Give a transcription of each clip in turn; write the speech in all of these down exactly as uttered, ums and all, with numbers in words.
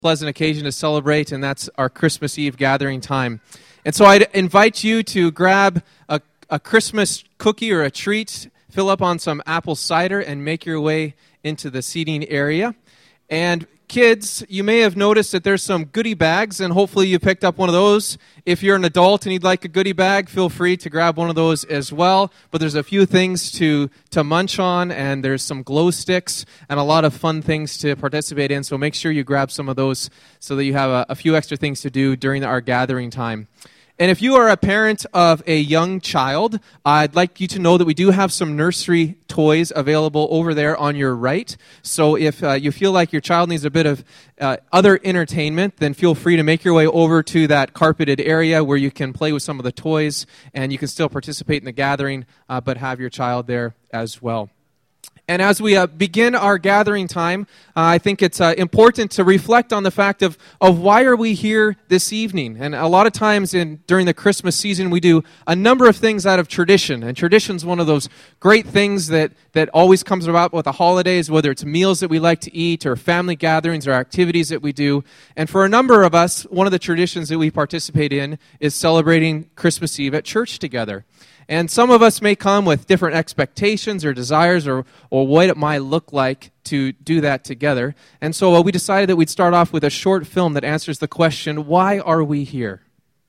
pleasant occasion to celebrate, and that's our Christmas Eve gathering time. And so I'd invite you to grab a, a Christmas cookie or a treat, fill up on some apple cider, and make your way into the seating area. And kids, you may have noticed that there's some goodie bags, and hopefully you picked up one of those. If you're an adult and you'd like a goodie bag, feel free to grab one of those as well. But there's a few things to, to munch on, and there's some glow sticks and a lot of fun things to participate in. So make sure you grab some of those so that you have a, a few extra things to do during our gathering time. And if you are a parent of a young child, I'd like you to know that we do have some nursery toys available over there on your right. So if uh, you feel like your child needs a bit of uh, other entertainment, then feel free to make your way over to that carpeted area where you can play with some of the toys, and you can still participate in the gathering, uh, but have your child there as well. And as we uh, begin our gathering time, uh, I think it's uh, important to reflect on the fact of, of why are we here this evening. And a lot of times in during the Christmas season, we do a number of things out of tradition. And tradition is one of those great things that, that always comes about with the holidays, whether it's meals that we like to eat or family gatherings or activities that we do. And for a number of us, one of the traditions that we participate in is celebrating Christmas Eve at church together. And some of us may come with different expectations or desires or, or what it might look like to do that together. And so uh, we decided that we'd start off with a short film that answers the question, why are we here?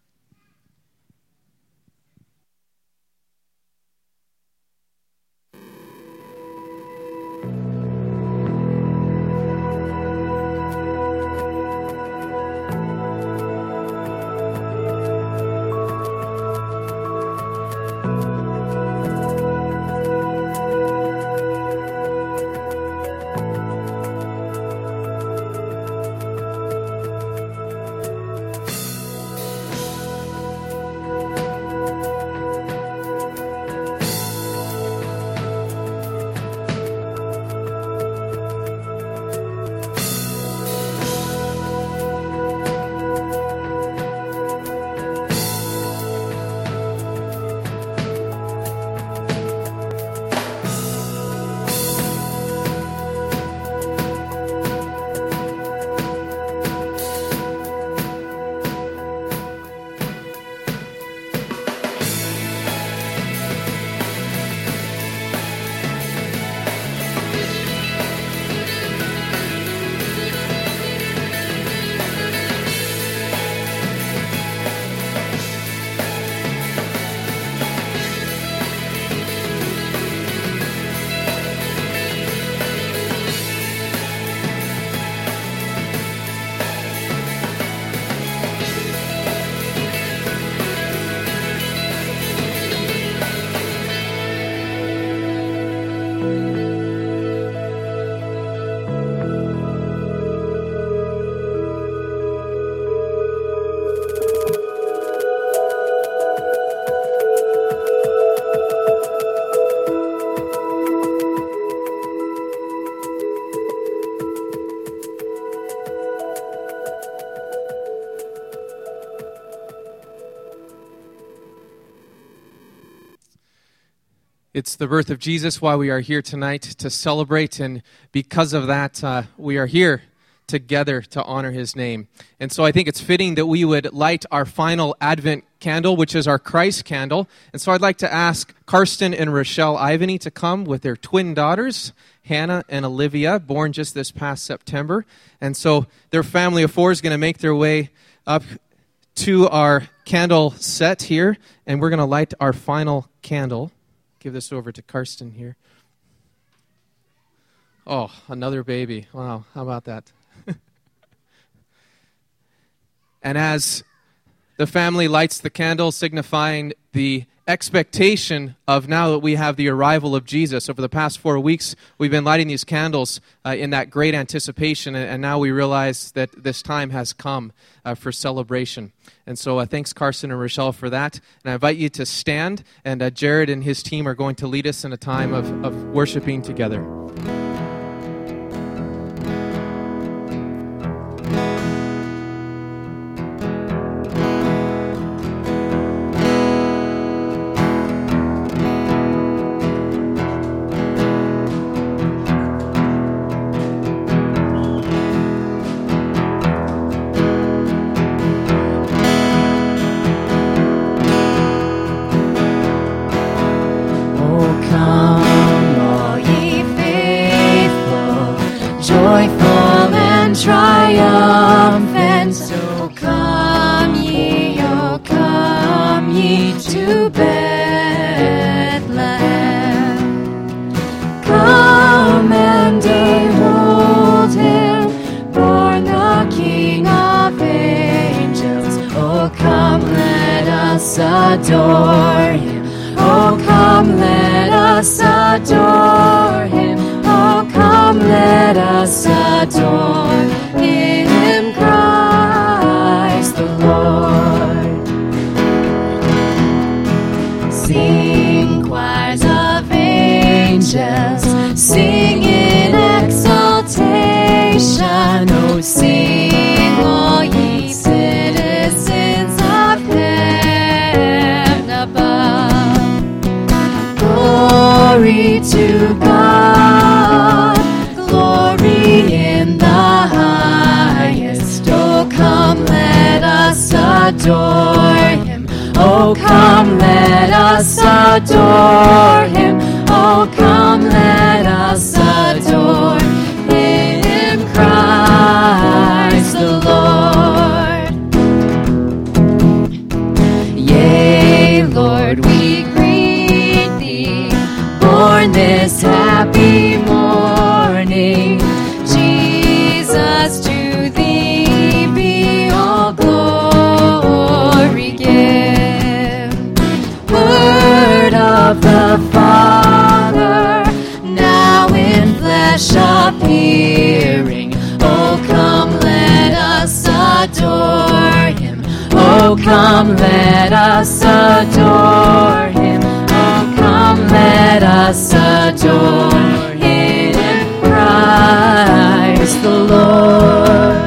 It's the birth of Jesus, why we are here tonight to celebrate, and because of that, uh, we are here together to honor his name. And so I think it's fitting that we would light our final Advent candle, which is our Christ candle. And so I'd like to ask Karsten and Rochelle Ivany to come with their twin daughters, Hannah and Olivia, born just this past September. And so their family of four is going to make their way up to our candle set here, and we're going to light our final candle. Give this over to Karsten here. Oh, another baby. Wow, how about that? And as the family lights the candle, signifying the expectation of now that we have the arrival of Jesus. Over the past four weeks, we've been lighting these candles uh, in that great anticipation, and, and now we realize that this time has come uh, for celebration. And so uh, thanks, Carson and Rochelle, for that. And I invite you to stand, and uh, Jared and his team are going to lead us in a time of, of worshiping together. us adore him. Oh, come, let us adore him. Oh, come, let us adore him, Christ the Lord. Sing, choirs of angels, sing in exaltation. Oh, sing, all ye citizens of heaven above. Glory to God, glory in the highest. Oh, come, let us adore him. Oh, come, let us adore him. Oh, come, let us adore him, Christ the Lord. Yea, Lord, we greet thee, born this happy morning. Jesus, to thee be all glory give. Word of the Father, now in flesh appearing. Oh, come, let us adore him. Oh, come, let us adore him. Oh, come, let us adore him, Christ the Lord.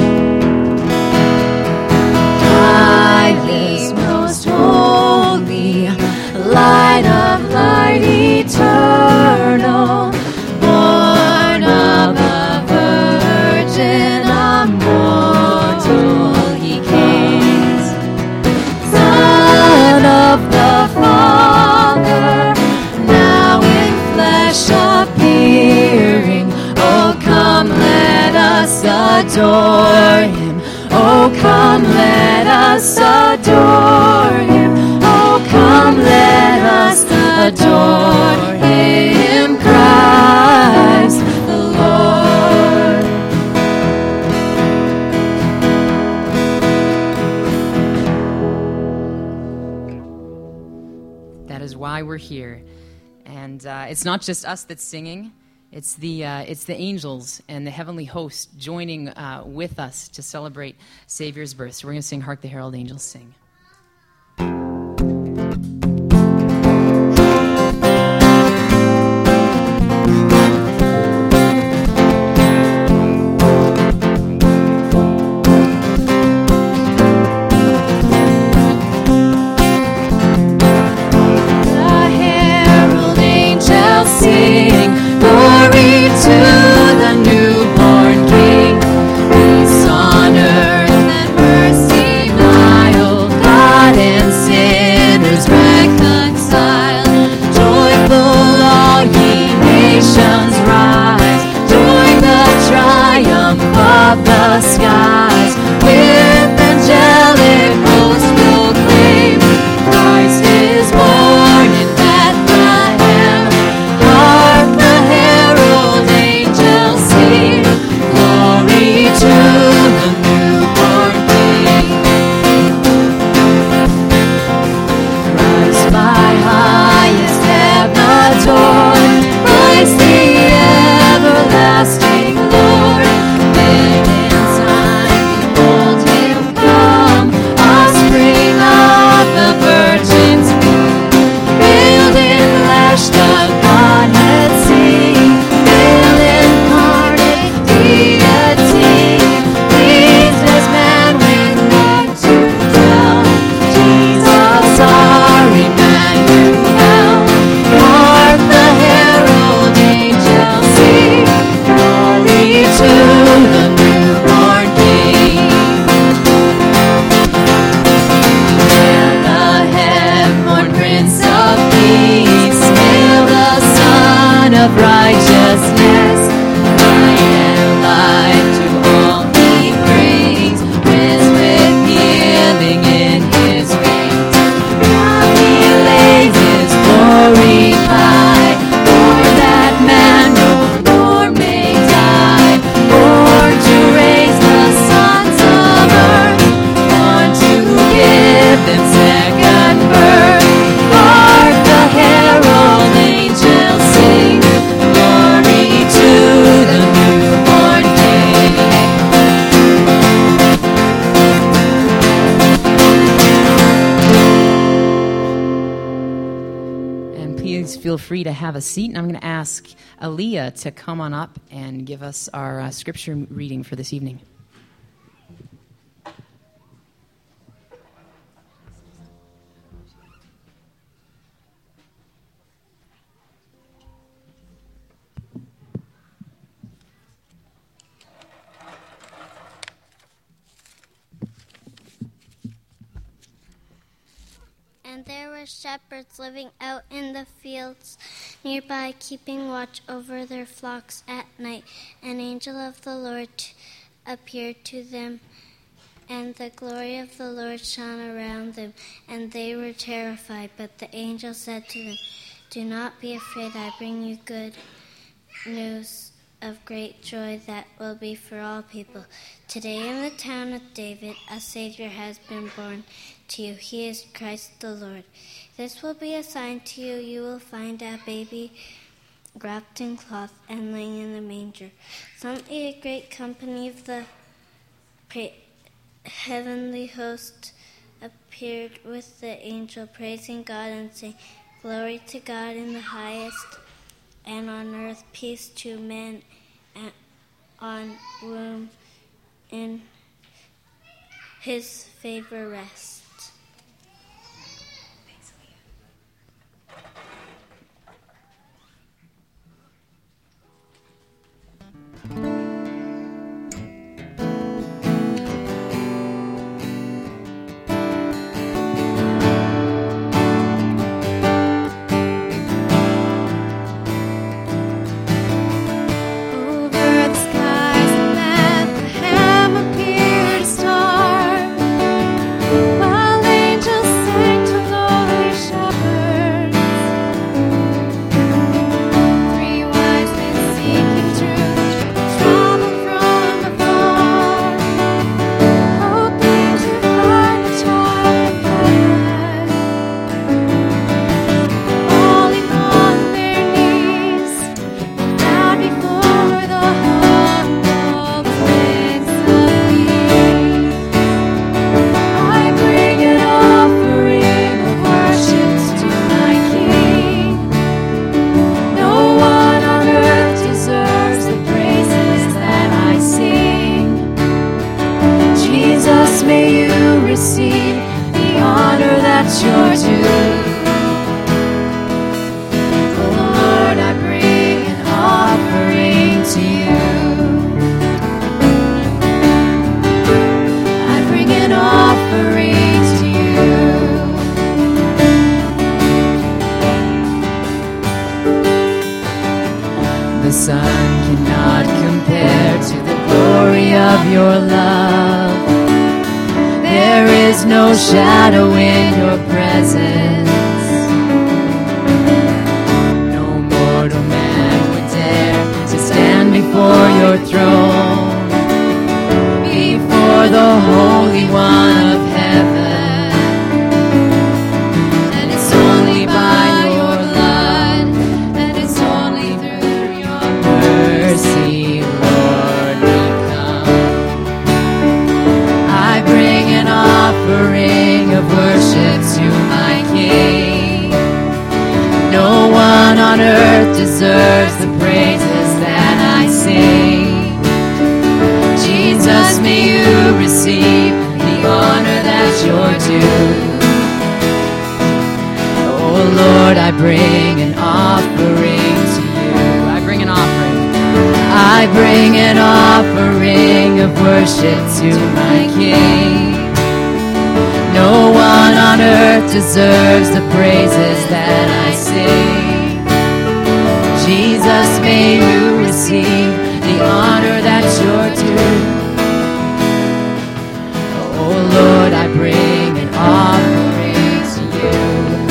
Highly, most holy, light of light eternal, born of a virgin, immortal he came. Son of the Father, now in flesh appearing. Oh, come, let us adore him. Oh, come, let us adore him. Oh, come, let us adore him, Christ the Lord. That is why we're here. And uh, it's not just us that's singing. It's the uh, it's the angels and the heavenly host joining uh, with us to celebrate Savior's birth. So we're going to sing Hark the Herald Angels Sing. Sing glory to the newborn King. Peace on earth and mercy mild. feel free to have a seat. And I'm going to ask Aaliyah to come on up and give us our uh, scripture reading for this evening. And there were shepherds living out in the fields nearby, keeping watch over their flocks at night. An angel of the Lord appeared to them, and the glory of the Lord shone around them, and they were terrified. But the angel said to them, "Do not be afraid. I bring you good news of great joy that will be for all people. Today in the town of David, a Savior has been born to you. He is Christ the Lord. This will be a sign to you. You will find a baby wrapped in cloth and laying in the manger." Suddenly a great company of the pra- heavenly host appeared with the angel, praising God and saying, "Glory to God in the highest, and on earth peace to men and on whom in his favor rests." Deserves the praises that I sing. Jesus, may you receive the honor that's your due. Oh Lord, I bring an offering to you.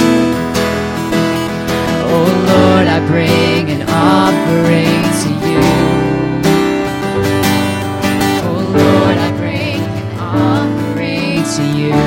Oh Lord, I bring an offering to you. Oh Lord, I bring an offering to you.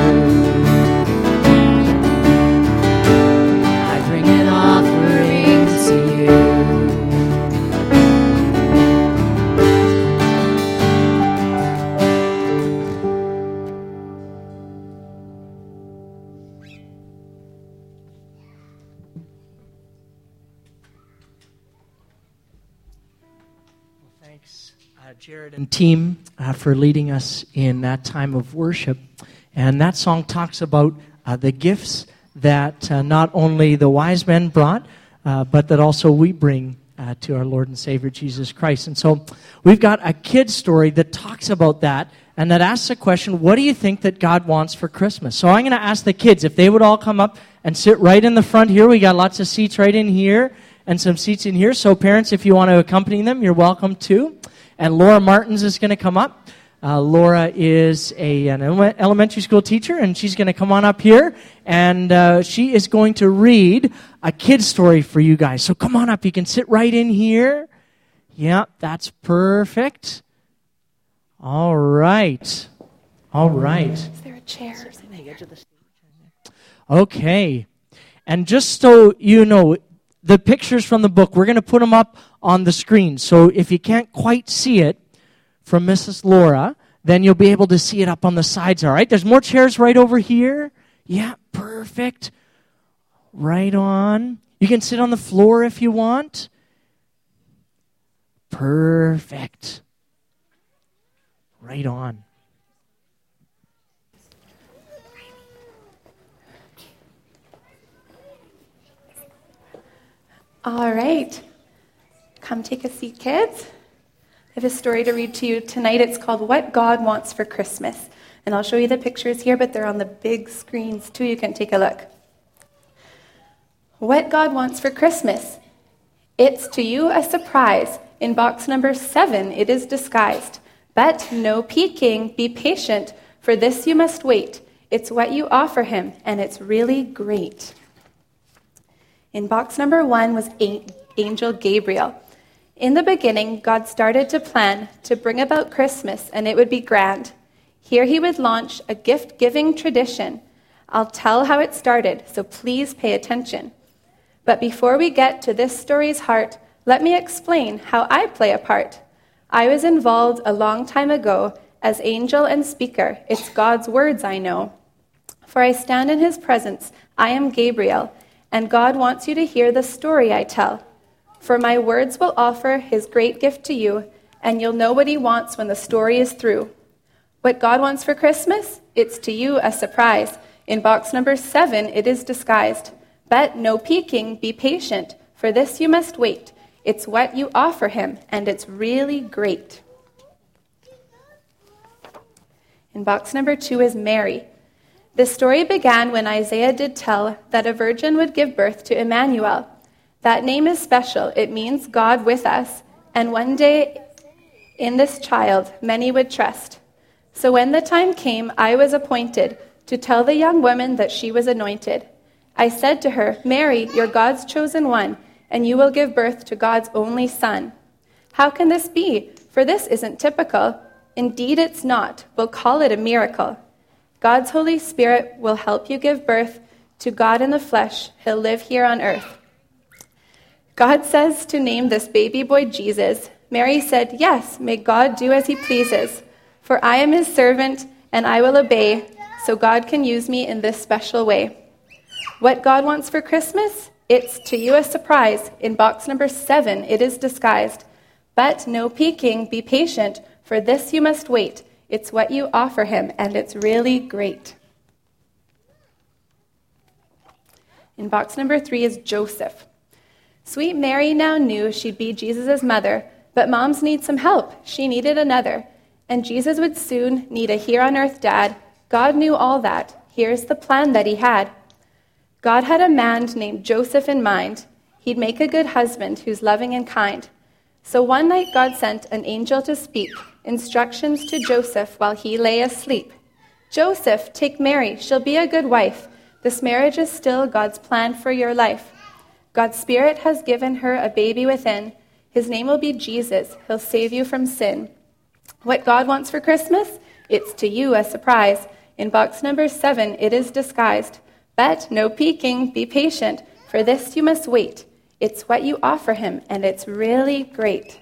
Jared and team uh, for leading us in that time of worship. And that song talks about uh, the gifts that uh, not only the wise men brought, uh, but that also we bring uh, to our Lord and Savior Jesus Christ. And so we've got a kid's story that talks about that and that asks the question, what do you think that God wants for Christmas? So I'm going to ask the kids if they would all come up and sit right in the front here. We got lots of seats right in here and some seats in here. So parents, if you want to accompany them, you're welcome to. And Laura Martins is going to come up. Uh, Laura is a, an elementary school teacher, and she's going to come on up here, and uh, she is going to read a kid's story for you guys. So come on up. You can sit right in here. Yeah, that's perfect. All right. All right. Is there a chair? Okay. And just so you know, the pictures from the book, we're going to put them up on the screen. So if you can't quite see it from Missus Laura, then you'll be able to see it up on the sides, all right? There's more chairs right over here. Yeah, perfect. Right on. You can sit on the floor if you want. Perfect. Right on. All right. Come take a seat, kids. I have a story to read to you tonight. It's called What God Wants for Christmas. And I'll show you the pictures here, but they're on the big screens too. You can take a look. What God Wants for Christmas. It's to you a surprise. In box number seven, it is disguised. But no peeking, be patient, for this you must wait. It's what you offer him, and it's really great. In box number one was Angel Gabriel. In the beginning, God started to plan to bring about Christmas, and it would be grand. Here he would launch a gift-giving tradition. I'll tell how it started, so please pay attention. But before we get to this story's heart, let me explain how I play a part. I was involved a long time ago as angel and speaker. It's God's words I know. For I stand in his presence. I am Gabriel, and God wants you to hear the story I tell. For my words will offer his great gift to you, and you'll know what he wants when the story is through. What God wants for Christmas? It's to you a surprise. In box number seven, it is disguised. But no peeking, be patient, for this you must wait. It's what you offer him, and it's really great. In box number two is Mary. This story began when Isaiah did tell that a virgin would give birth to Emmanuel. That name is special. It means God with us, and one day in this child many would trust. So when the time came, I was appointed to tell the young woman that she was anointed. I said to her, Mary, you're God's chosen one, and you will give birth to God's only son. How can this be? For this isn't typical. Indeed, it's not. We'll call it a miracle. God's Holy Spirit will help you give birth to God in the flesh. He'll live here on earth. God says to name this baby boy Jesus. Mary said, yes, may God do as he pleases. For I am his servant, and I will obey, so God can use me in this special way. What God wants for Christmas? It's to you a surprise. In box number seven, it is disguised. But no peeking, be patient, for this you must wait. It's what you offer him, and it's really great. In box number three is Joseph. Sweet Mary now knew she'd be Jesus' mother, but moms need some help. She needed another. And Jesus would soon need a here-on-earth dad. God knew all that. Here's the plan that he had. God had a man named Joseph in mind. He'd make a good husband who's loving and kind. So one night God sent an angel to speak instructions to Joseph while he lay asleep. Joseph, take Mary. She'll be a good wife. This marriage is still God's plan for your life. God's Spirit has given her a baby within. His name will be Jesus. He'll save you from sin. What God wants for Christmas? It's to you a surprise. In box number seven, it is disguised. But no peeking, be patient, for this you must wait. It's what you offer him, and it's really great.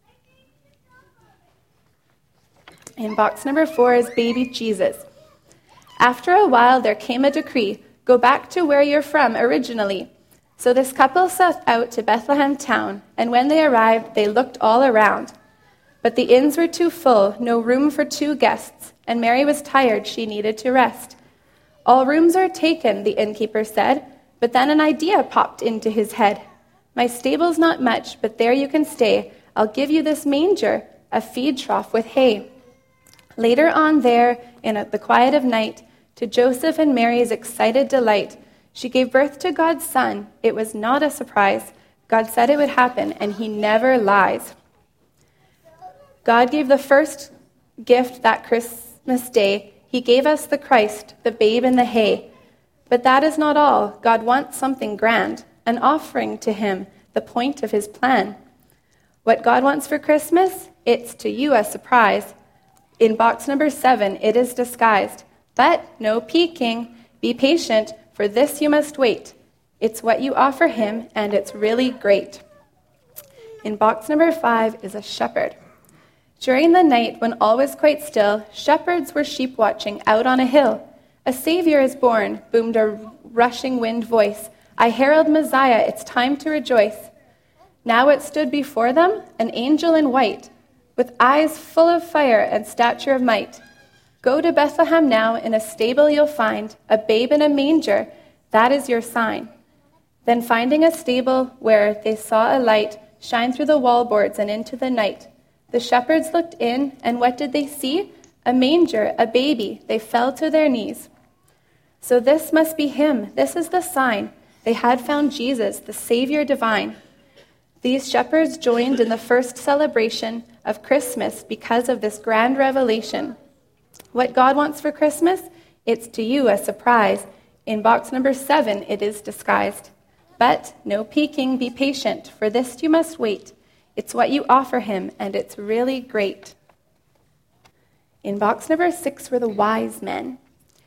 In box number four is baby Jesus. After a while, there came a decree, go back to where you're from originally. So this couple set out to Bethlehem town, and when they arrived, they looked all around. But the inns were too full, no room for two guests, and Mary was tired, she needed to rest. All rooms are taken, the innkeeper said, but then an idea popped into his head. My stable's not much, but there you can stay. I'll give you this manger, a feed trough with hay. Later on there, in the quiet of night, to Joseph and Mary's excited delight, she gave birth to God's son. It was not a surprise. God said it would happen, and he never lies. God gave the first gift that Christmas day. He gave us the Christ, the babe in the hay. But that is not all. God wants something grand, an offering to him, the point of his plan. What God wants for Christmas? It's to you a surprise. In box number seven, it is disguised. But no peeking. Be patient, for this you must wait. It's what you offer him, and it's really great. In box number five is a shepherd. During the night, when all was quite still, shepherds were sheep watching out on a hill. A Savior is born, boomed a rushing wind voice. I herald Messiah, it's time to rejoice. Now it stood before them, an angel in white, with eyes full of fire and stature of might. Go to Bethlehem now, in a stable you'll find a babe in a manger, that is your sign. Then finding a stable where they saw a light shine through the wallboards and into the night, the shepherds looked in, and what did they see? A manger, a baby. They fell to their knees. So this must be him. This is the sign. They had found Jesus, the Savior divine. These shepherds joined in the first celebration of Christmas because of this grand revelation. What God wants for Christmas? It's to you a surprise. In box number seven, it is disguised. But no peeking, be patient, for this you must wait. It's what you offer him, and it's really great. In box number six were the wise men.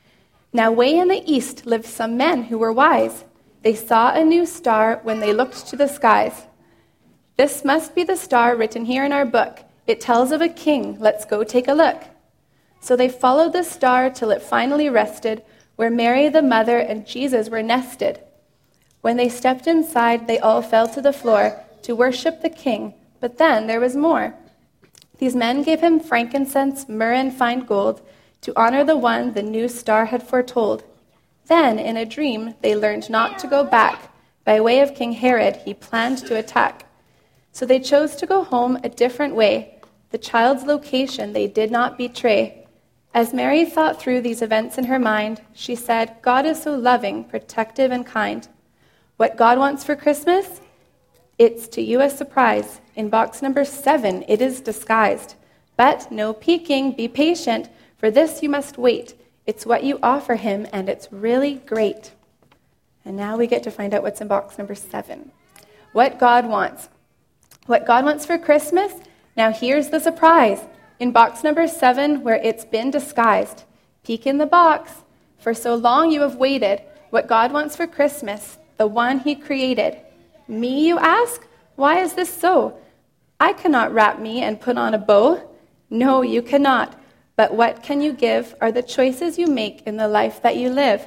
Now way in the east lived some men who were wise. They saw a new star when they looked to the skies. This must be the star written here in our book. It tells of a king. Let's go take a look. So they followed the star till it finally rested where Mary the mother and Jesus were nested. When they stepped inside, they all fell to the floor to worship the king. But then there was more. These men gave him frankincense, myrrh, and fine gold to honor the one the new star had foretold. Then, in a dream, they learned not to go back. By way of King Herod, he planned to attack. So they chose to go home a different way. The child's location they did not betray. As Mary thought through these events in her mind, she said, God is so loving, protective, and kind. What God wants for Christmas? It's to you a surprise. In box number seven, it is disguised. But no peeking, be patient, for this you must wait. It's what you offer him, and it's really great. And now we get to find out what's in box number seven. What God wants. What God wants for Christmas? Now here's the surprise. In box number seven, where it's been disguised. Peek in the box. For so long you have waited. What God wants for Christmas, the one he created. Me, you ask? Why is this so? I cannot wrap me and put on a bow. No, you cannot. But what can you give are the choices you make in the life that you live.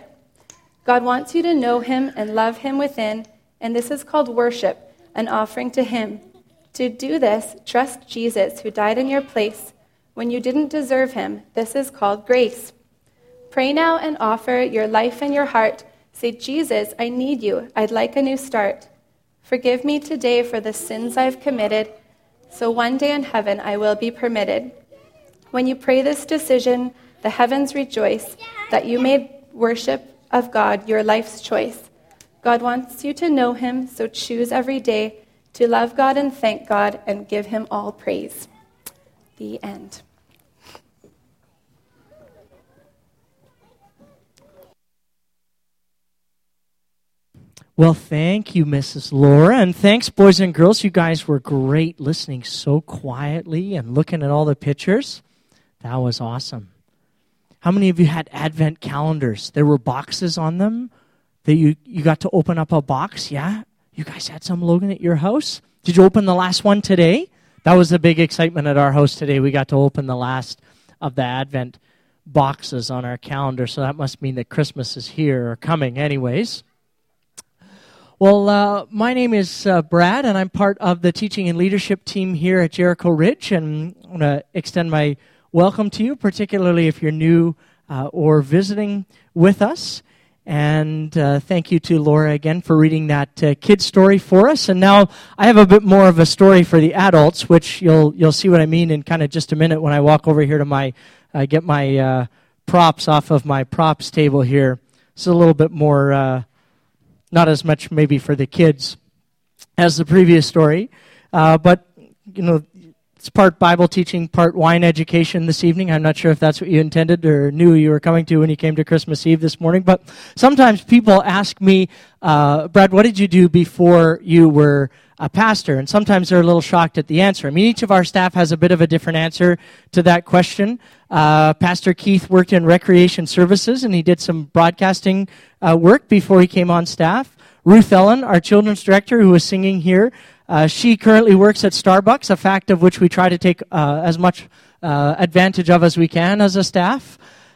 God wants you to know him and love him within, and this is called worship, an offering to him. To do this, trust Jesus who died in your place when you didn't deserve him. This is called grace. Pray now and offer your life and your heart. Say, Jesus, I need you. I'd like a new start. Forgive me today for the sins I've committed, so one day in heaven I will be permitted. When you pray this decision, the heavens rejoice that you made worship of God your life's choice. God wants you to know him, so choose every day to love God and thank God and give him all praise. The end. Well, thank you, Missus Laura, and thanks, boys and girls. You guys were great listening so quietly and looking at all the pictures. That was awesome. How many of you had Advent calendars? There were boxes on them that you, you got to open up a box, yeah? You guys had some, Logan, at your house? Did you open the last one today? That was the big excitement at our house today. We got to open the last of the Advent boxes on our calendar, so that must mean that Christmas is here or coming anyways. Well, uh, my name is uh, Brad, and I'm part of the teaching and leadership team here at Jericho Ridge, and I want to extend my welcome to you, particularly if you're new uh, or visiting with us. And uh, thank you to Laura again for reading that uh, kid story for us. And now I have a bit more of a story for the adults, which you'll you'll see what I mean in kind of just a minute when I walk over here to my uh, get my uh, props off of my props table here. It's a little bit more, uh, not as much maybe for the kids as the previous story, uh, but you know. It's part Bible teaching, part wine education this evening. I'm not sure if that's what you intended or knew you were coming to when you came to Christmas Eve this morning. But sometimes people ask me, uh, Brad, what did you do before you were a pastor? And sometimes they're a little shocked at the answer. I mean, each of our staff has a bit of a different answer to that question. Uh, Pastor Keith worked in recreation services, and he did some broadcasting uh, work before he came on staff. Ruth Ellen, our children's director, who was singing here, Uh, she currently works at Starbucks, a fact of which we try to take uh, as much uh, advantage of as we can as a staff,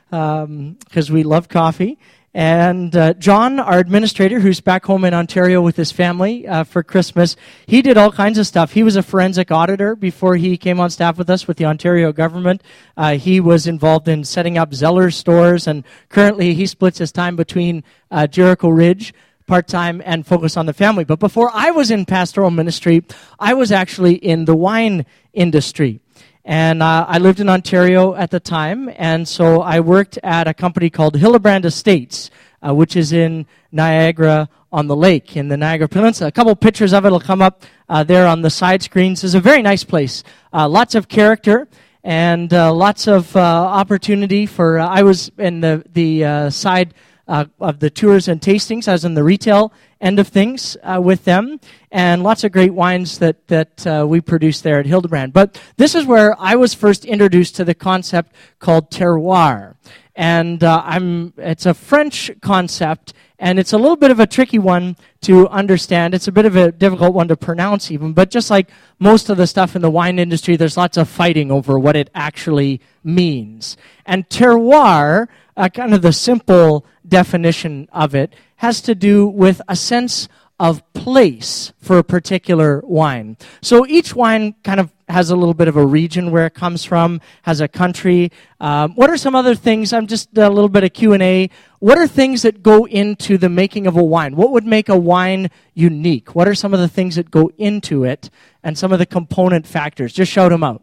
because um, we love coffee. And uh, John, our administrator, who's back home in Ontario with his family uh, for Christmas, he did all kinds of stuff. He was a forensic auditor before he came on staff with us with the Ontario government. Uh, he was involved in setting up Zellers stores, and currently he splits his time between uh, Jericho Ridge part-time and focus on the family. But before I was in pastoral ministry, I was actually in the wine industry. And uh, I lived in Ontario at the time, and so I worked at a company called Hillebrand Estates, uh, which is in Niagara on the lake, in the Niagara Peninsula. A couple pictures of it will come up uh, there on the side screens. It's a very nice place. Uh, lots of character and uh, lots of uh, opportunity for, uh, I was in the, the uh, side Uh, of the tours and tastings. I was in the retail end of things uh, with them, and lots of great wines that that uh, we produce there at Hildebrand. But this is where I was first introduced to the concept called terroir, and uh, I'm it's a French concept, and it's a little bit of a tricky one to understand. It's a bit of a difficult one to pronounce even, but just like most of the stuff in the wine industry, there's lots of fighting over what it actually means. And terroir, uh, kind of the simple definition of it, has to do with a sense of place for a particular wine. So each wine kind of has a little bit of a region where it comes from, has a country. Um, what are some other things? I'm just a little bit of Q and A. What are things that go into the making of a wine? What would make a wine unique? What are some of the things that go into it and some of the component factors? Just shout them out.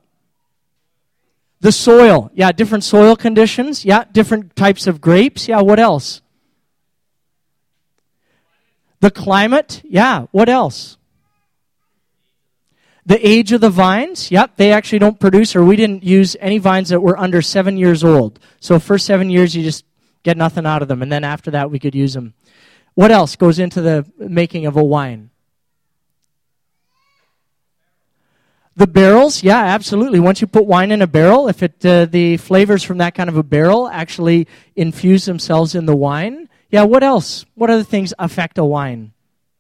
The soil. Yeah, different soil conditions. Yeah, different types of grapes. Yeah, what else? The climate. Yeah, what else? The age of the vines. Yep, they actually don't produce, or we didn't use any vines that were under seven years old. So first seven years, you just get nothing out of them. And then after that, we could use them. What else goes into the making of a wine? The barrels, yeah, absolutely. Once you put wine in a barrel, if it uh, the flavors from that kind of a barrel actually infuse themselves in the wine. Yeah, what else? What other things affect a wine?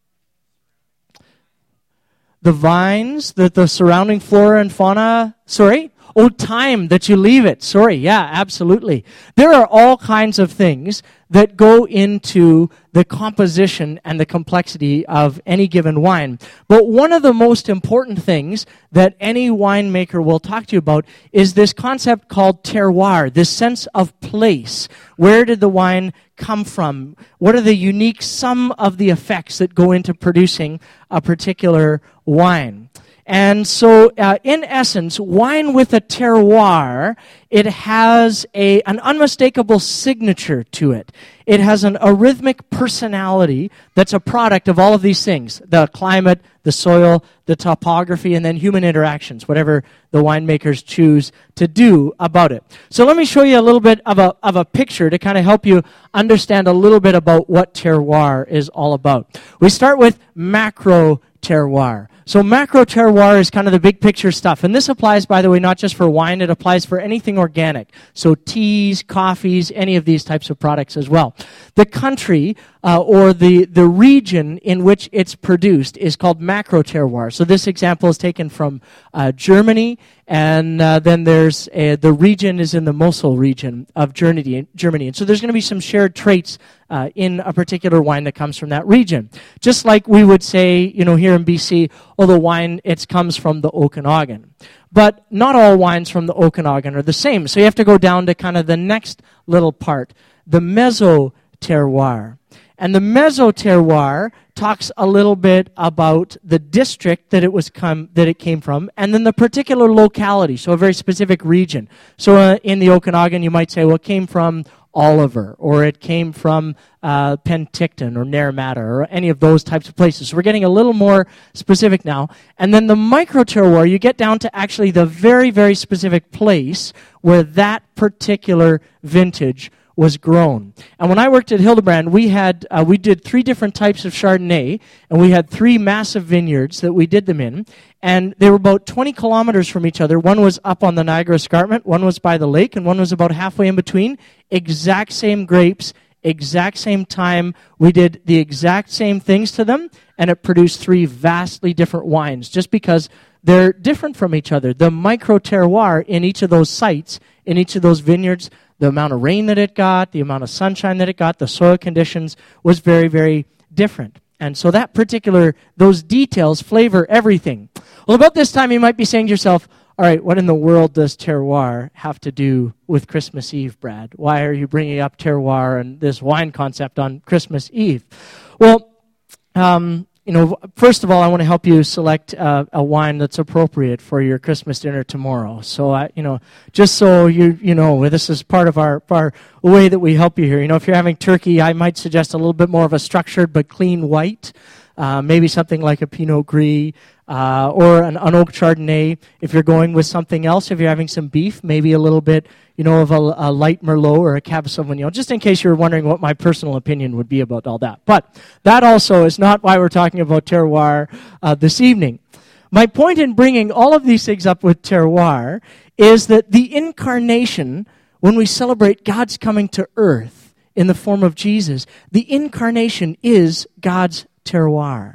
The vines, the, the surrounding flora and fauna. Sorry? Oh, time that you leave it. Sorry, yeah, absolutely. There are all kinds of things that go into the composition and the complexity of any given wine. But one of the most important things that any winemaker will talk to you about is this concept called terroir, this sense of place. Where did the wine come from? What are the unique sum of the effects that go into producing a particular wine? And so, uh, in essence, wine with a terroir, it has a an unmistakable signature to it. It has an arrhythmic personality that's a product of all of these things: the climate, the soil, the topography, and then human interactions, whatever the winemakers choose to do about it. So let me show you a little bit of a of a picture to kind of help you understand a little bit about what terroir is all about. We start with macro terroir. So macro terroir is kind of the big picture stuff. And this applies, by the way, not just for wine. It applies for anything organic. So teas, coffees, any of these types of products as well. The country uh, or the, the region in which it's produced is called macro terroir. So this example is taken from uh, Germany. And uh, then there's a, the region is in the Mosel region of Germany. Germany. And so there's going to be some shared traits uh, in a particular wine that comes from that region. Just like we would say, you know, here in B C, oh, the wine, it comes from the Okanagan. But not all wines from the Okanagan are the same. So you have to go down to kind of the next little part, the mesoterroir. And the mesoterroir talks a little bit about the district that it was come that it came from, and then the particular locality, so a very specific region. So uh, in the Okanagan, you might say, well, it came from Oliver, or it came from uh, Penticton, or Naramata, or any of those types of places. So we're getting a little more specific now. And then the microterroir, you get down to actually the very, very specific place where that particular vintage was grown. And when I worked at Hildebrand, we had uh, we did three different types of Chardonnay, and we had three massive vineyards that we did them in, and they were about twenty kilometers from each other. One was up on the Niagara Escarpment, one was by the lake, and one was about halfway in between. Exact same grapes, exact same time. We did the exact same things to them, and it produced three vastly different wines, just because they're different from each other. The micro terroir in each of those sites, in each of those vineyards, the amount of rain that it got, the amount of sunshine that it got, the soil conditions was very, very different. And so that particular, those details flavor everything. Well, about this time you might be saying to yourself, all right, what in the world does terroir have to do with Christmas Eve, Brad? Why are you bringing up terroir and this wine concept on Christmas Eve? Well, um, you know, first of all, I want to help you select uh, a wine that's appropriate for your Christmas dinner tomorrow. So, I, you know, just so you you know, this is part of our our way that we help you here. You know, if you're having turkey, I might suggest a little bit more of a structured but clean white, uh, maybe something like a Pinot Gris uh, or an unoaked Chardonnay. If you're going with something else, if you're having some beef, maybe a little bit, you know, of a, a light Merlot or a Cab Sauvignon, just in case you're wondering what my personal opinion would be about all that. But that also is not why we're talking about terroir uh, this evening. My point in bringing all of these things up with terroir is that the incarnation, when we celebrate God's coming to earth in the form of Jesus, the incarnation is God's terroir.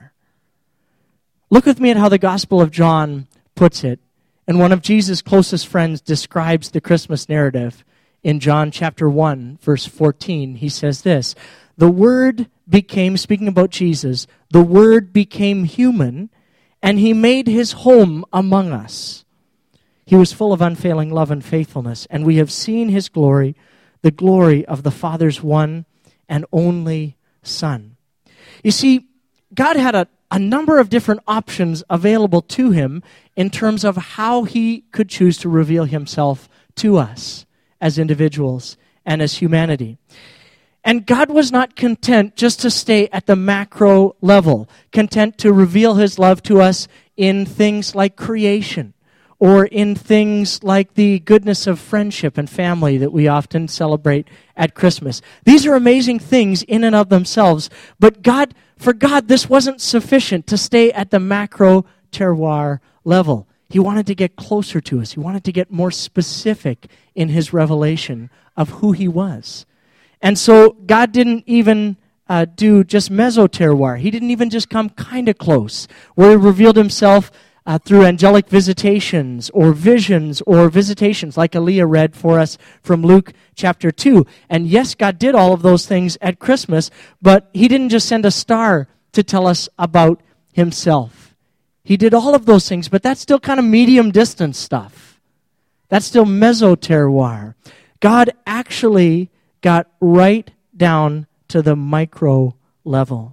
Look with me at how the Gospel of John puts it. And one of Jesus' closest friends describes the Christmas narrative in John chapter one, verse fourteen. He says this, the Word became, speaking about Jesus, the Word became human, and He made His home among us. He was full of unfailing love and faithfulness, and we have seen His glory, the glory of the Father's one and only Son. You see, God had a a number of different options available to Him in terms of how He could choose to reveal Himself to us as individuals and as humanity. And God was not content just to stay at the macro level, content to reveal His love to us in things like creation or in things like the goodness of friendship and family that we often celebrate at Christmas. These are amazing things in and of themselves, but God, for God, this wasn't sufficient to stay at the macro terroir level. He wanted to get closer to us. He wanted to get more specific in His revelation of who He was. And so God didn't even uh, do just mesoterroir. He didn't even just come kind of close, where He revealed Himself Uh, through angelic visitations or visions or visitations like Aaliyah read for us from Luke chapter two. And yes, God did all of those things at Christmas, but He didn't just send a star to tell us about Himself. He did all of those things, but that's still kind of medium distance stuff. That's still mesoterroir. God actually got right down to the micro level.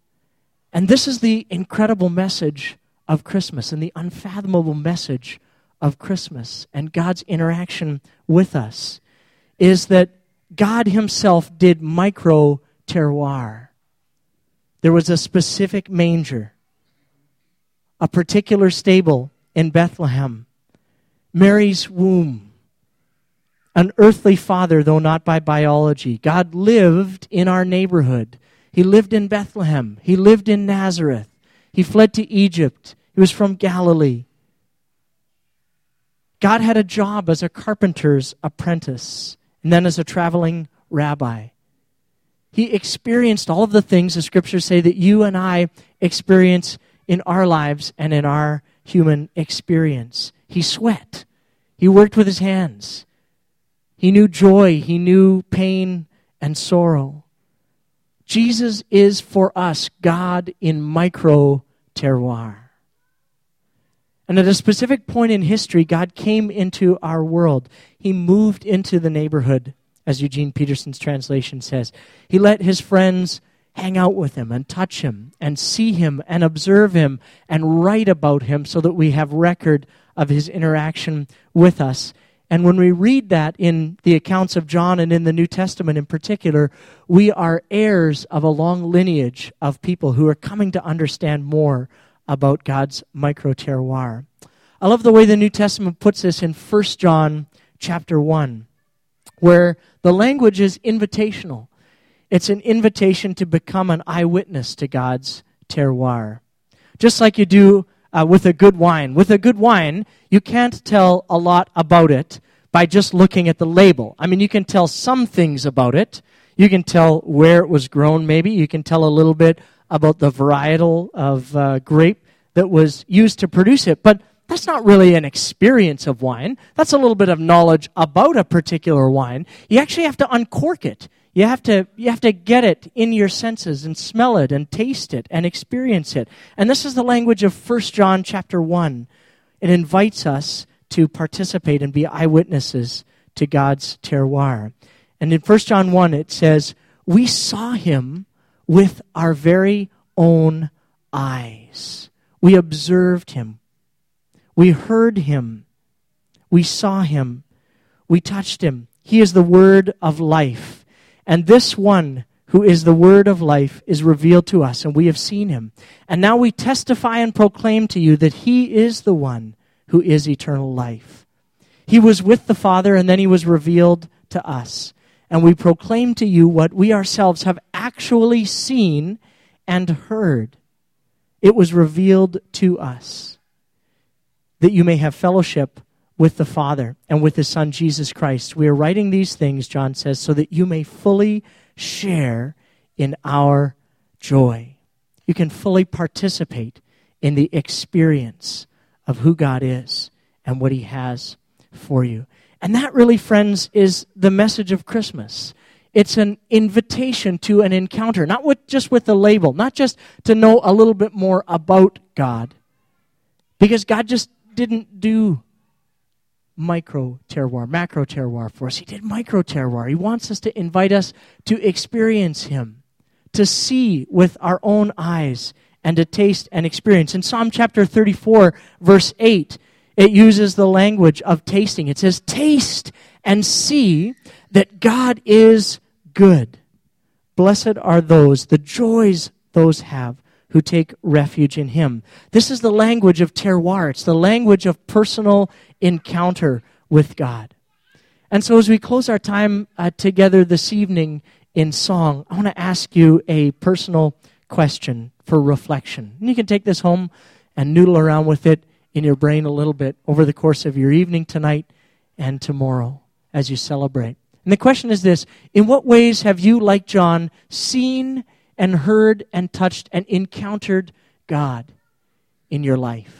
And this is the incredible message of Christmas and the unfathomable message of Christmas and God's interaction with us is that God Himself did micro terroir. There was a specific manger, a particular stable in Bethlehem, Mary's womb, an earthly father, though not by biology. God lived in our neighborhood. He lived in Bethlehem. He lived in Nazareth. He fled to Egypt. He was from Galilee. God had a job as a carpenter's apprentice and then as a traveling rabbi. He experienced all of the things the scriptures say that you and I experience in our lives and in our human experience. He sweat. He worked with his hands. He knew joy. He knew pain and sorrow. Jesus is for us God in micro terroir. And at a specific point in history, God came into our world. He moved into the neighborhood, as Eugene Peterson's translation says. He let his friends hang out with him and touch him and see him and observe him and write about him so that we have record of his interaction with us. And when we read that in the accounts of John and in the New Testament in particular, we are heirs of a long lineage of people who are coming to understand more about God's micro-terroir. I love the way the New Testament puts this in First John chapter one, where the language is invitational. It's an invitation to become an eyewitness to God's terroir. Just like you do uh, with a good wine. With a good wine, you can't tell a lot about it by just looking at the label. I mean, you can tell some things about it. You can tell where it was grown, maybe. You can tell a little bit about the varietal of uh, grape that was used to produce it. But that's not really an experience of wine. That's a little bit of knowledge about a particular wine. You actually have to uncork it. You have to you have to get it in your senses and smell it and taste it and experience it. And this is the language of First John chapter one. It invites us to participate and be eyewitnesses to God's terroir. And in First John one it says, "We saw him with our very own eyes. We observed him. We heard him. We saw him. We touched him. He is the word of life. And this one who is the word of life is revealed to us, and we have seen him. And now we testify and proclaim to you that he is the one who is eternal life. He was with the Father, and then he was revealed to us. And we proclaim to you what we ourselves have actually seen and heard. It was revealed to us, that you may have fellowship with the Father and with his Son, Jesus Christ. We are writing these things, John says, so that you may fully share in our joy. You can fully participate in the experience of who God is and what he has for you. And that really, friends, is the message of Christmas. It's an invitation to an encounter, not with, just with the label, not just to know a little bit more about God. Because God just didn't do micro-terroir, macro-terroir for us. He did micro-terroir. He wants us to invite us to experience him, to see with our own eyes, and to taste and experience. In Psalm chapter thirty-four, verse eight, it uses the language of tasting. It says, "Taste and see that God is good. Blessed are those, the joys those have, who take refuge in him." This is the language of terroir. It's the language of personal encounter with God. And so as we close our time uh, together this evening in song, I want to ask you a personal question for reflection. And you can take this home and noodle around with it in your brain a little bit over the course of your evening tonight and tomorrow as you celebrate. And the question is this: in what ways have you, like John, seen and heard and touched and encountered God in your life?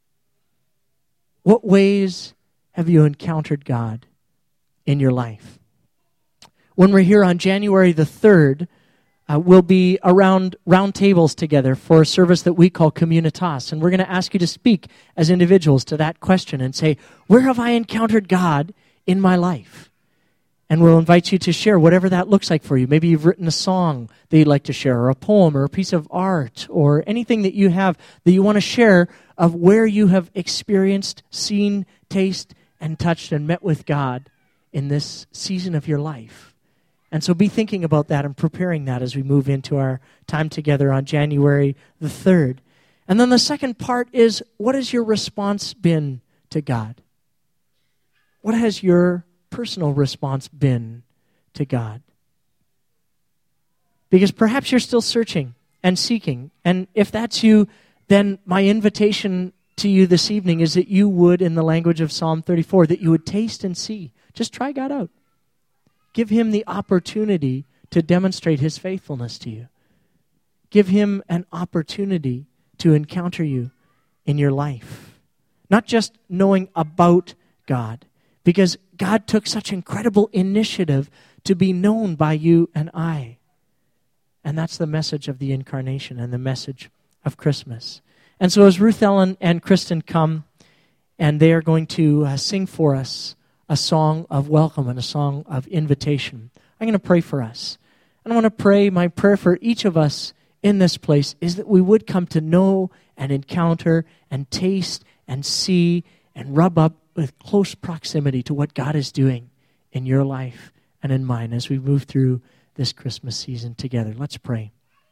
What ways have you encountered God in your life? When we're here on January the third, uh, we'll be around round tables together for a service that we call Communitas. And we're going to ask you to speak as individuals to that question and say, where have I encountered God in my life? And we'll invite you to share whatever that looks like for you. Maybe you've written a song that you'd like to share, or a poem, or a piece of art, or anything that you have that you want to share of where you have experienced, seen, tasted, and touched and met with God in this season of your life. And so be thinking about that and preparing that as we move into our time together on January the third. And then the second part is, what has your response been to God? What has your personal response been to God? Because perhaps you're still searching and seeking. And if that's you, then my invitation to you this evening is that you would, in the language of Psalm thirty-four, that you would taste and see. Just try God out. Give him the opportunity to demonstrate his faithfulness to you. Give him an opportunity to encounter you in your life. Not just knowing about God, because God took such incredible initiative to be known by you and I. And that's the message of the incarnation and the message of Christmas. And so as Ruth Ellen and Kristen come, and they are going to uh, sing for us a song of welcome and a song of invitation, I'm going to pray for us. And I want to pray, my prayer for each of us in this place is that we would come to know and encounter and taste and see and rub up with close proximity to what God is doing in your life and in mine as we move through this Christmas season together. Let's pray.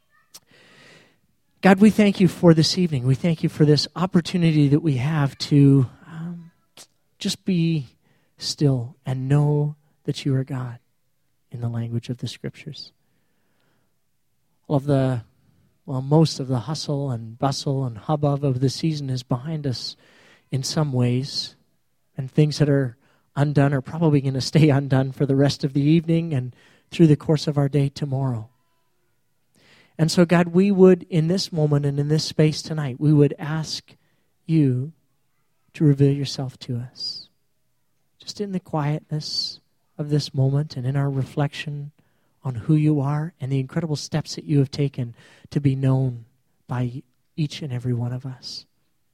God, we thank you for this evening. We thank you for this opportunity that we have to um, just be still and know that you are God in the language of the Scriptures. All of the, well, most of the hustle and bustle and hubbub of the season is behind us in some ways, and things that are undone are probably going to stay undone for the rest of the evening and through the course of our day tomorrow. And so, God, we would, in this moment and in this space tonight, we would ask you to reveal yourself to us. Just in the quietness of this moment and in our reflection on who you are and the incredible steps that you have taken to be known by each and every one of us.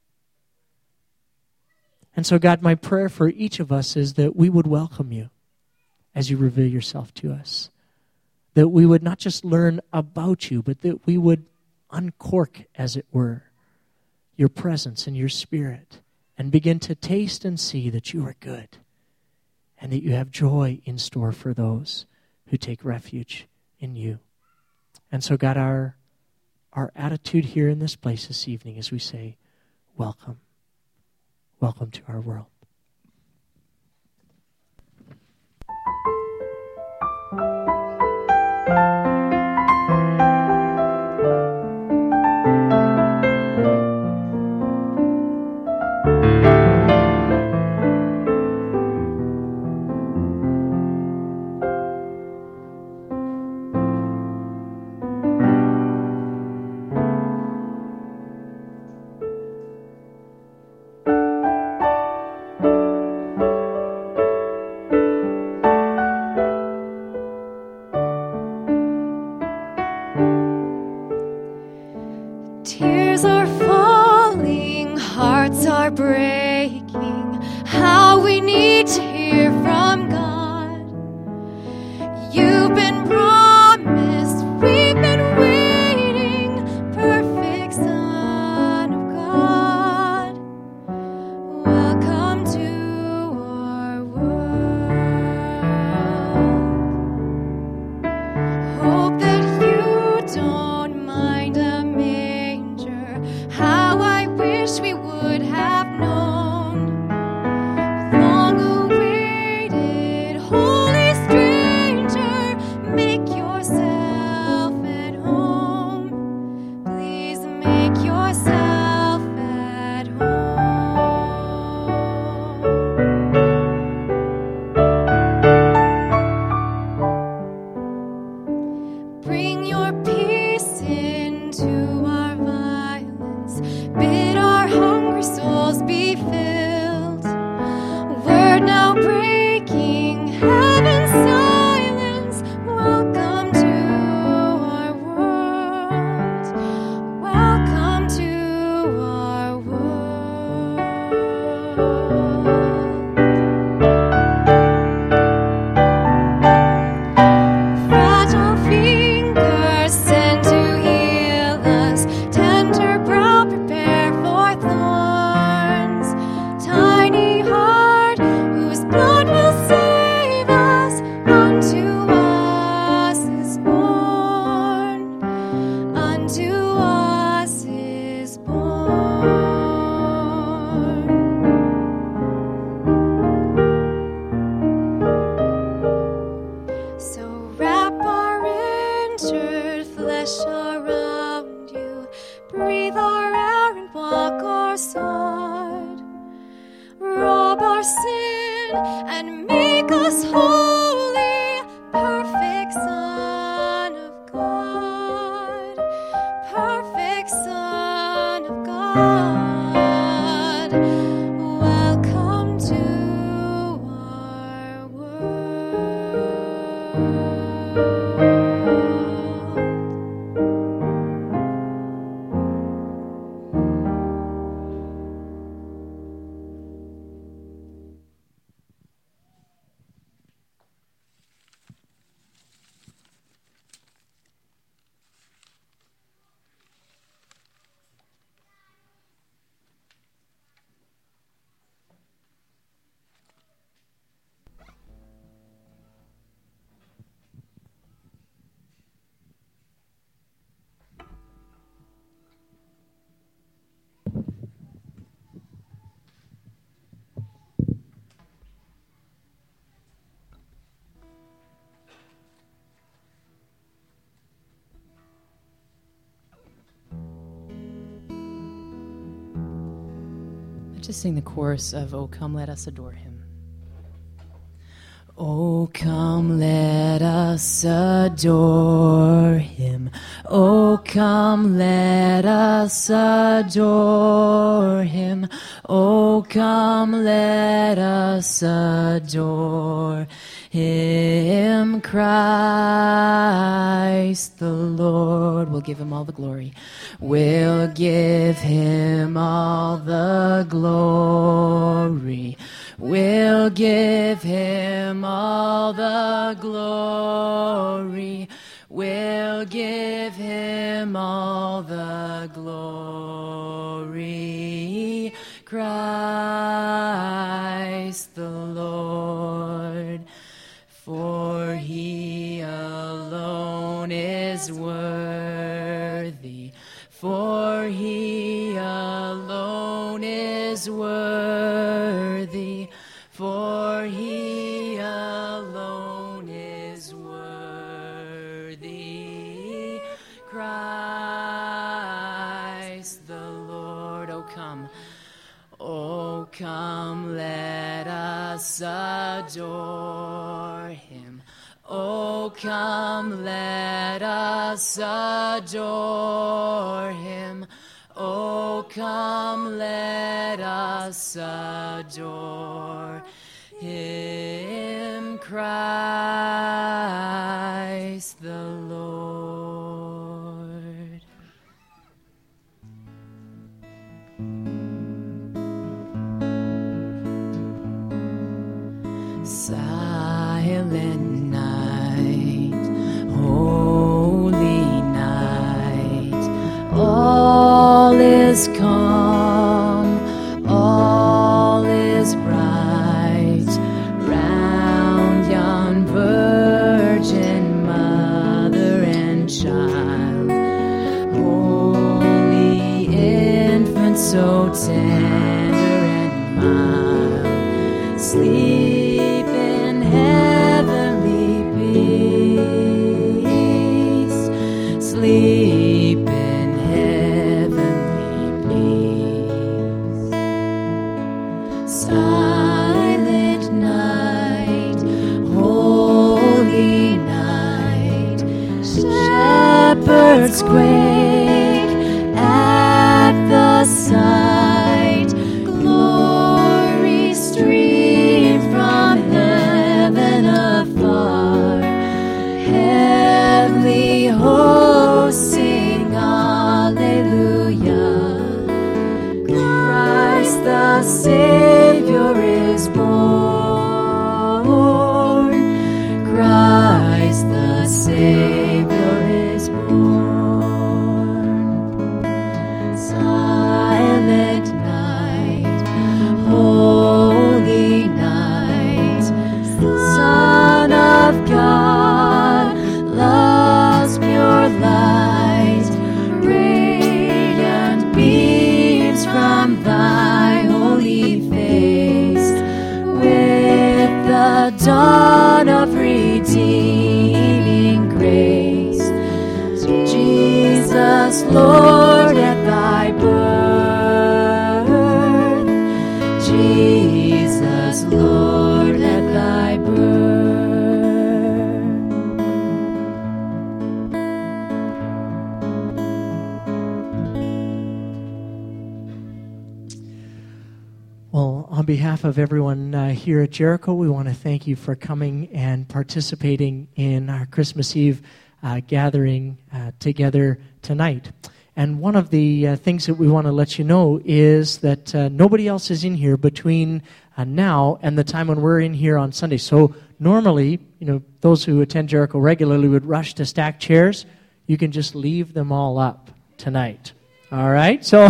And so, God, my prayer for each of us is that we would welcome you as you reveal yourself to us. That we would not just learn about you, but that we would uncork, as it were, your presence and your Spirit and begin to taste and see that you are good and that you have joy in store for those who take refuge in you. And so, God, our, our attitude here in this place this evening is we say, welcome. Welcome to our world. Tears are falling, hearts are breaking. How we need to hear from God. You've been promised, we've been waiting. Perfect Son of God, welcome to our world. Hope that you don't mind a manger. How I wish we would have known. Long awaited, holy stranger, make yourself at home. Please make yourself at home. Bring your peace into our violence. Bid our hungry souls be filled. Word now breaking, heaven's silence. Welcome to our world. Welcome to our world. Fragile fingers sent to heal us. Tender brow prepare for thorns. Tiny heart whose blood will save us. Unto us is born. Unto us is born. So wrap our injured flesh around you. Breathe our air most holy, perfect Son of God, perfect Son of God, welcome to our world. Just sing the chorus of "Oh Come, Let Us Adore Him." Oh, come, let us adore Him. Oh, come, let us adore Him. Oh, come, let us adore Him. Christ the Lord. We'll give Him all the glory. We'll give Him all the glory. We'll give Him all the glory. We'll give Him all the glory. Christ the Lord. For He alone is worthy. For He alone is worthy. For He alone is worthy. Christ the Lord. Oh, come. Oh, come, let us adore Him. Oh, come, let us adore Him. Oh, come, let us adore Him. Christ the Lord. Silent night, holy night, all is calm, all is bright, round yon virgin mother and child, holy infant so tender and mild, sleep in heavenly peace, sleep in heavenly peace. Silent night, holy night, shepherds quake at the sight, glory stream from heaven afar, heavenly hosts sing Alleluia. Christ the Savior is born. Christ the Savior is born. Silent night, holy night, Son of God, love's pure light, radiant beams from thy holy face, with the dawn of redeeming grace. Jesus, Lord, at thy birth, Jesus, Lord, at thy birth. behalf of everyone uh, here at Jericho, we want to thank you for coming and participating in our Christmas Eve uh, gathering uh, together tonight. And one of the uh, things that we want to let you know is that uh, nobody else is in here between uh, now and the time when we're in here on Sunday. So normally, you know, those who attend Jericho regularly would rush to stack chairs. You can just leave them all up tonight. All right, so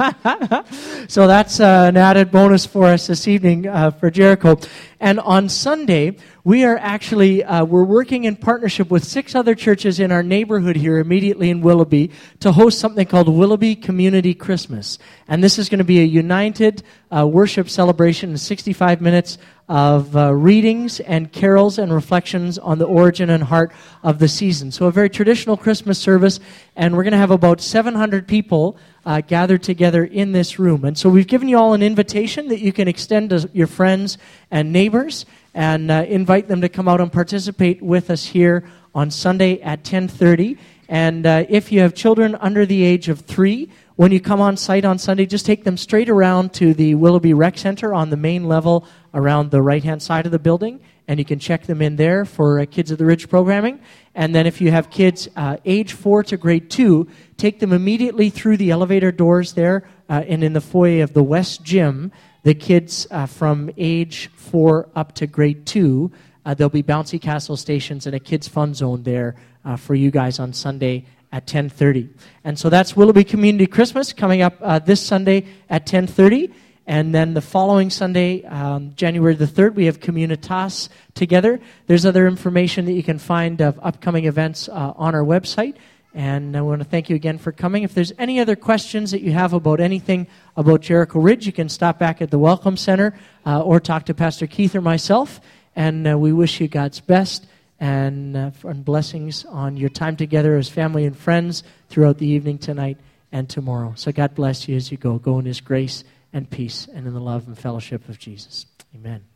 so that's uh, an added bonus for us this evening uh, for Jericho. And on Sunday, we are actually, uh, we're working in partnership with six other churches in our neighborhood here immediately in Willoughby to host something called Willoughby Community Christmas. And this is going to be a united uh, worship celebration in sixty-five minutes of uh, readings and carols and reflections on the origin and heart of the season. So a very traditional Christmas service, and we're going to have about seven hundred people uh, gathered together in this room. And so we've given you all an invitation that you can extend to your friends and neighbors and uh, invite them to come out and participate with us here on Sunday at ten thirty. And uh, if you have children under the age of three, when you come on site on Sunday, just take them straight around to the Willoughby Rec Center on the main level around the right-hand side of the building, and you can check them in there for uh, Kids of the Ridge programming. And then if you have kids uh, age four to grade two, take them immediately through the elevator doors there uh, and in the foyer of the West Gym. The kids uh, from age four up to grade two, uh, there'll be bouncy castle stations and a kids fun zone there uh, for you guys on Sunday at ten thirty. And so that's Willoughby Community Christmas coming up uh, this Sunday at ten thirty. And then the following Sunday, um, January the third, we have Communitas together. There's other information that you can find of upcoming events uh, on our website. And I want to thank you again for coming. If there's any other questions that you have about anything about Jericho Ridge, you can stop back at the Welcome Center uh, or talk to Pastor Keith or myself. And uh, we wish you God's best and, uh, and blessings on your time together as family and friends throughout the evening tonight and tomorrow. So God bless you as you go. Go in His grace and peace and in the love and fellowship of Jesus. Amen.